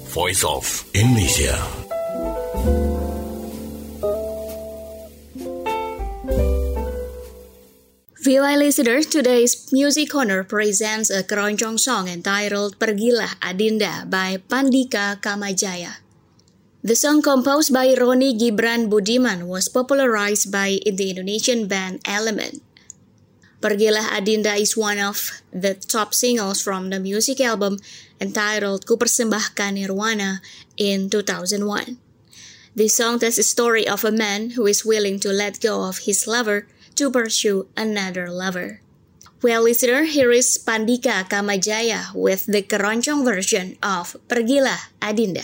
Voice of Indonesia. VOI listeners, today's Music Corner presents a keroncong song entitled Pergilah Adinda by Pandika Kamajaya. The song composed by Roni Gibran Budiman was popularized by the Indonesian band Element. Pergilah Adinda is one of the top singles from the music album entitled Kupersembahkan Nirwana in 2001. This song tells the story of a man who is willing to let go of his lover to pursue another lover. Well, listener, here is Pandika Kamajaya with the keroncong version of Pergilah Adinda.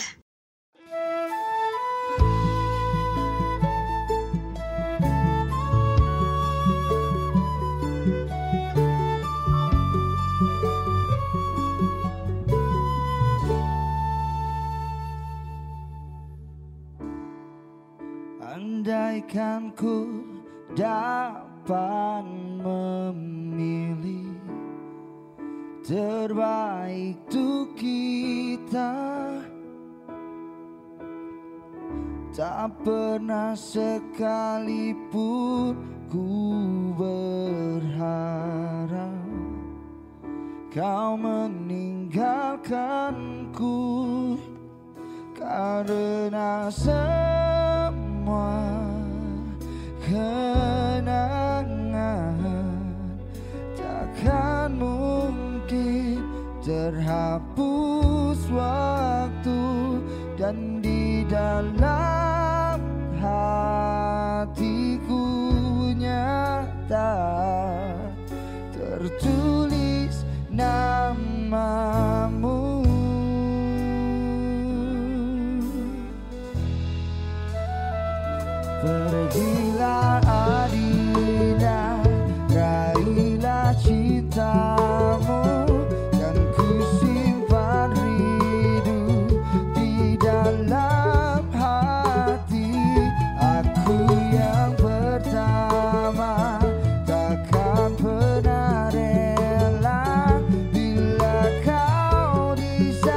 Andaikan ku dapat memilih terbaik untuk kita, tak pernah sekalipun ku berharap kau meninggalkanku, karena semua kenangan takkan mungkin terhapus waktu, dan di dalam hatiku nyata tertulis namamu. Pergilah Adinda, raihlah cintamu yang kusimpan rindu di dalam hati. Aku yang pertama takkan pernah rela bila kau di sana.